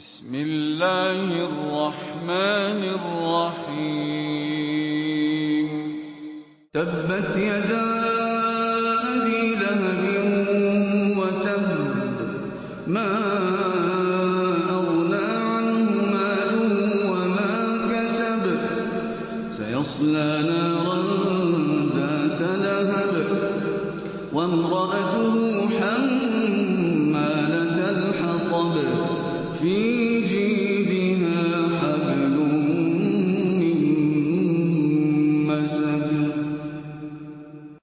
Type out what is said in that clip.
بسم الله الرحمن الرحيم تبت يدا أبي لهب وتب ما أغنى عنه ماله وما كسب سيصلى نارا ذات لهب وامرأته حمالة